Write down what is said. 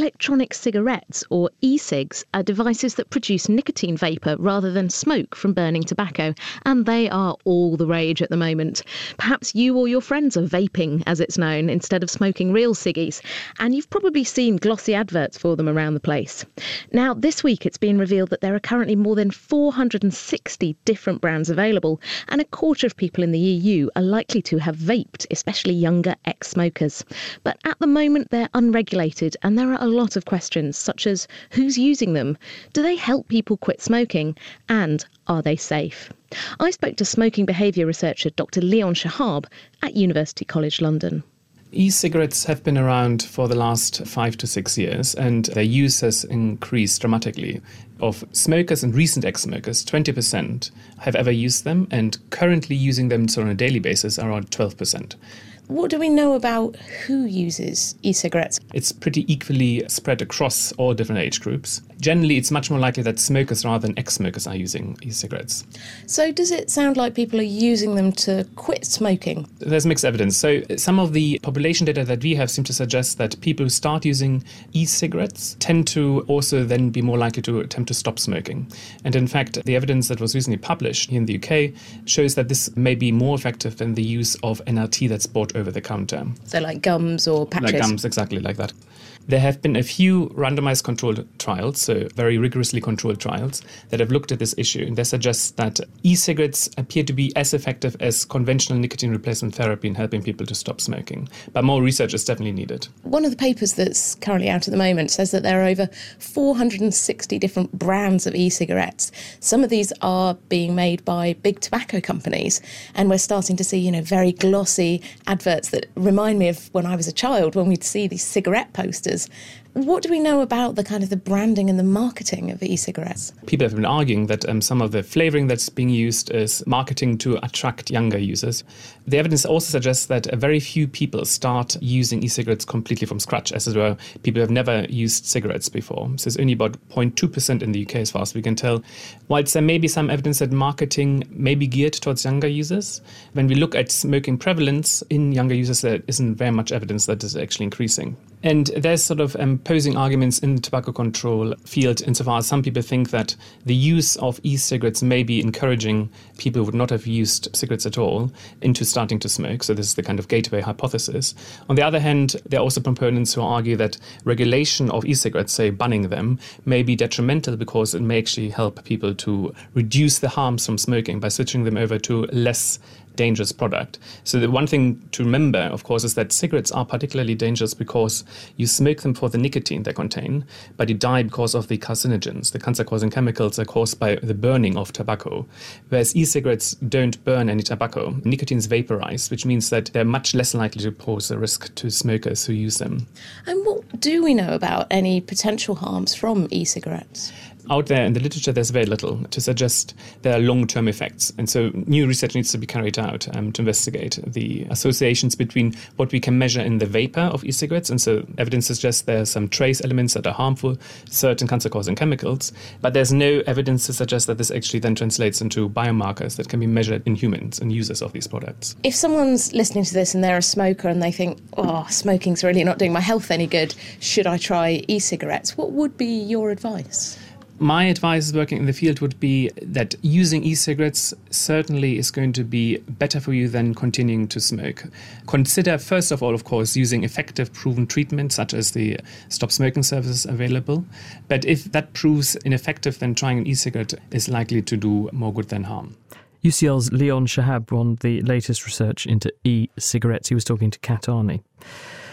electronic cigarettes, or e-cigs, are devices that produce nicotine vapour rather than smoke from burning tobacco, and they are all the rage at the moment. Perhaps you or your friends are vaping, as it's known, instead of smoking real ciggies, and you've probably seen glossy adverts for them around the place. Now, this week it's been revealed that there are currently more than 460 different brands available, and a quarter of people in the EU are likely to have vaped, especially younger ex-smokers. But at the moment they're unregulated, and there are a lot of questions, such as who's using them, do they help people quit smoking, and are they safe? I spoke to smoking behaviour researcher Dr. Leon Shahab at University College London. E-cigarettes have been around for the last 5 to 6 years, and their use has increased dramatically. Of smokers and recent ex-smokers, 20% have ever used them, and currently using them on a daily basis around 12%. What do we know about who uses e-cigarettes? It's pretty equally spread across all different age groups. Generally, it's much more likely that smokers rather than ex-smokers are using e-cigarettes. So does it sound like people are using them to quit smoking? There's mixed evidence. So some of the population data that we have seem to suggest that people who start using e-cigarettes tend to also then be more likely to attempt to stop smoking. And in fact, the evidence that was recently published here in the UK shows that this may be more effective than the use of NRT that's bought over the counter. So like gums or patches? Like gums, exactly like that. There have been a few randomized controlled trials, so very rigorously controlled trials, that have looked at this issue. And they suggest that e-cigarettes appear to be as effective as conventional nicotine replacement therapy in helping people to stop smoking. But more research is definitely needed. One of the papers that's currently out at the moment says that there are over 460 different brands of e-cigarettes. Some of these are being made by big tobacco companies, and we're starting to see, very glossy adverts that remind me of when I was a child, when we'd see these cigarette posters. What do we know about the branding and the marketing of e-cigarettes? People have been arguing that some of the flavouring that's being used is marketing to attract younger users. The evidence also suggests that very few people start using e-cigarettes completely from scratch, as it were. People have never used cigarettes before. So it's only about 0.2% in the UK as far as we can tell. Whilst there may be some evidence that marketing may be geared towards younger users, when we look at smoking prevalence in younger users, there isn't very much evidence that is actually increasing. And there's sort of opposing arguments in the tobacco control field insofar as some people think that the use of e-cigarettes may be encouraging people who would not have used cigarettes at all into starting to smoke. So this is the kind of gateway hypothesis. On the other hand, there are also proponents who argue that regulation of e-cigarettes, say banning them, may be detrimental because it may actually help people to reduce the harms from smoking by switching them over to less dangerous product. So the one thing to remember, of course, is that cigarettes are particularly dangerous because you smoke them for the nicotine they contain, but you die because of the carcinogens. The cancer-causing chemicals are caused by the burning of tobacco, whereas e-cigarettes don't burn any tobacco. Nicotine is vaporized, which means that they're much less likely to pose a risk to smokers who use them. And what do we know about any potential harms from e-cigarettes? Out there in the literature, there's very little to suggest there are long-term effects. And so new research needs to be carried out to investigate the associations between what we can measure in the vapor of e-cigarettes. And so evidence suggests there are some trace elements that are harmful, certain cancer-causing chemicals. But there's no evidence to suggest that this actually then translates into biomarkers that can be measured in humans and users of these products. If someone's listening to this and they're a smoker and they think, smoking's really not doing my health any good, should I try e-cigarettes? What would be your advice? My advice working in the field would be that using e-cigarettes certainly is going to be better for you than continuing to smoke. Consider, first of all, of course, using effective proven treatment, such as the stop smoking services available. But if that proves ineffective, then trying an e-cigarette is likely to do more good than harm. UCL's Leon Shahab on the latest research into e-cigarettes. He was talking to Kat Arney.